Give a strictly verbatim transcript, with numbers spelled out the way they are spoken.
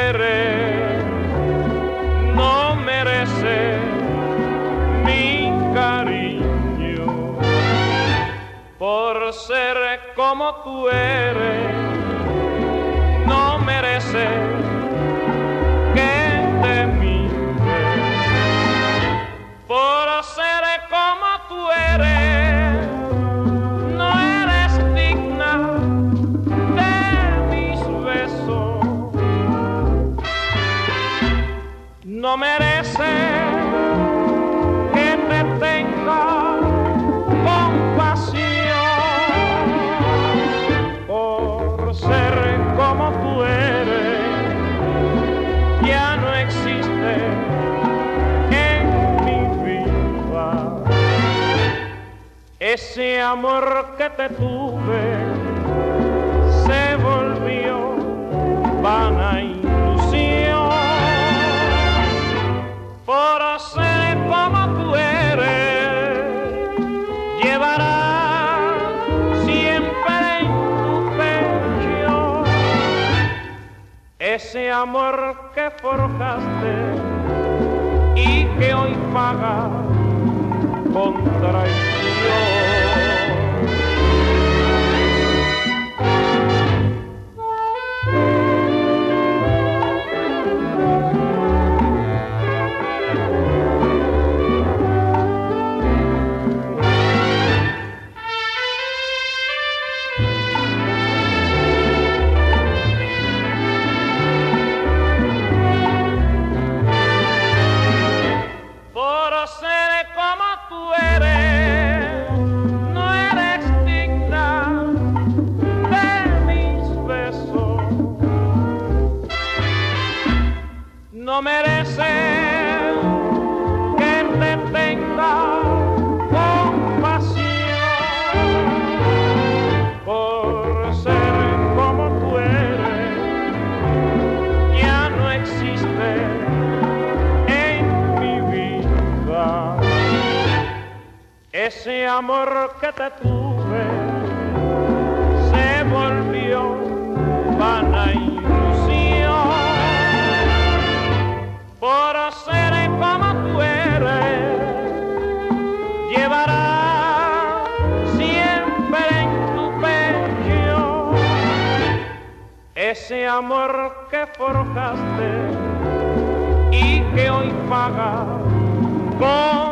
eres no merece mi cariño. Por ser como tú eres, no merece que te mire. Por ser como tú eres, no eres digna de mis besos. No merece que te tenga compasión. Por ser como tú eres, ya no existe en mi vida ese amor que te tuve. Se volvió vana ilusión. Por ser como tú eres, llevarás siempre en tu pecho ese amor que forjaste y que hoy paga con traición. No merece que te tenga compasión. Por ser como tú eres, ya no existe en mi vida ese amor que te tuve. Se volvió vana ilusión. Por ser como tú eres, llevarás siempre en tu pecho ese amor que forjaste y que hoy paga con